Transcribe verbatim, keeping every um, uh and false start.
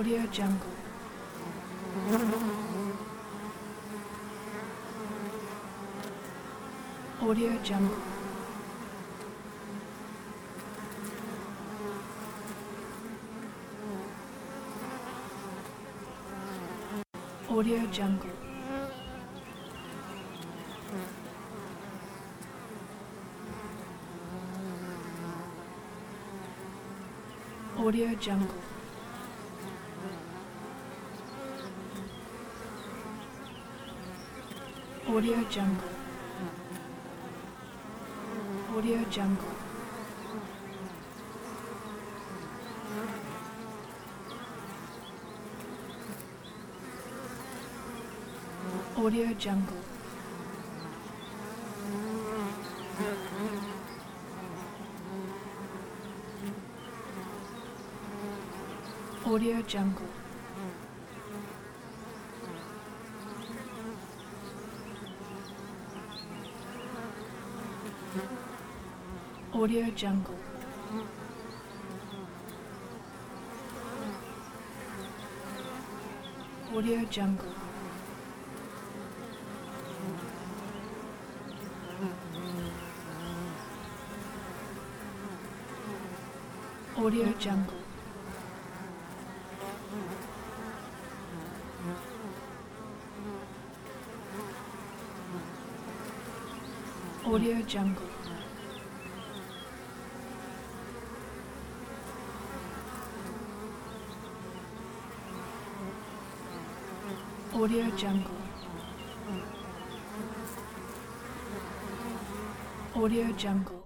Audio Jungle. Audio Jungle. Audio Jungle. Audio Jungle. Audio Jungle. Audio Jungle. Audio Jungle. Audio Jungle. Audio Jungle. Audio Jungle. Audio Jungle. Audio Jungle. Audio Jungle. Audio Jungle.